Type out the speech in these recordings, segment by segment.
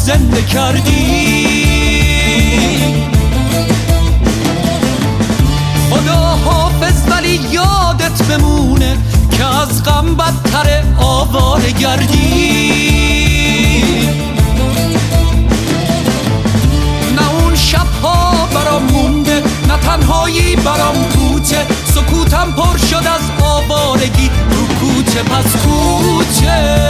زنده کردی. خدا حافظ ولی یادت بمونه که از غم بدتر آواره گردی. نه اون شبها برام مونده، نه تنهایی برام کوچه، سکوتم پر شد از آوارگی رو کوچه پس کوچه.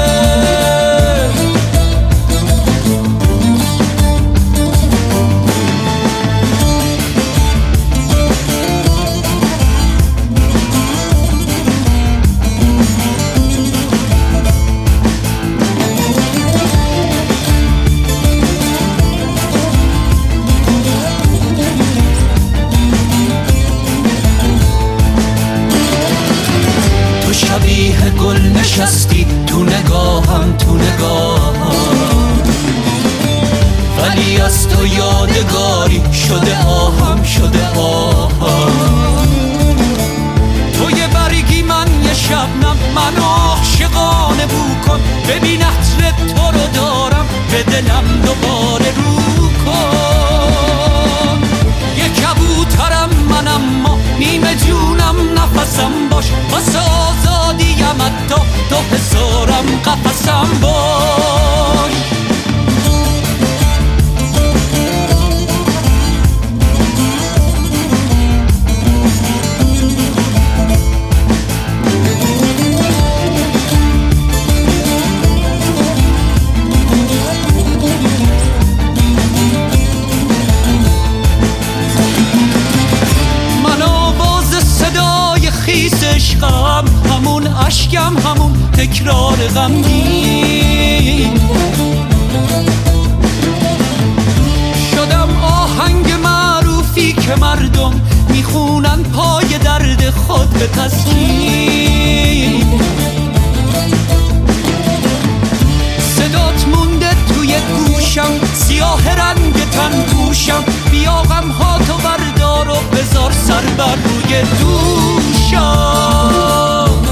شبیه گل نشستی تو نگاهم، تو نگاهم، ولی از تو یادگاری شده آهم، شده آهم. تو یه برگی من یه شبنم، من عاشقانه بو کن، ببین عطر تو رو دارم به دلم دوباره رو کن. یه کبوترم من اما نیمه جونم نفسم باش، واسه آزادیم حتی تو هزارم قفسم باش. عشقم همون عشقم، همون تکرار غمگین، شدم آهنگ معروفی که مردم میخونن پای درد خود به تسکین. صدات مونده توی گوشم، سیاه رنگ تن پوشم، بیا غمهاتو بردار و بذار سر بر روی دوشم.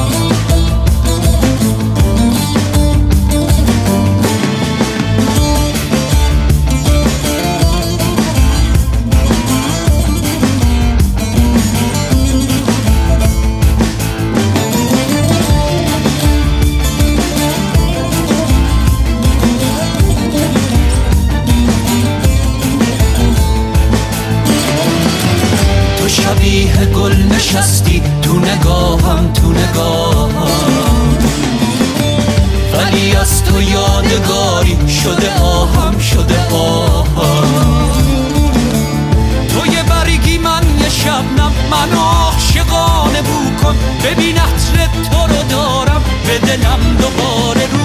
شبیه گل نشستی تو نگاهم، تو نگاهم، ولی از تو یادگاری شده آهم، شده آهم. تو یه برگی من یه شبنم، من عاشقانه بو کن، ببین عطر تو رو دارم به دلم دوباره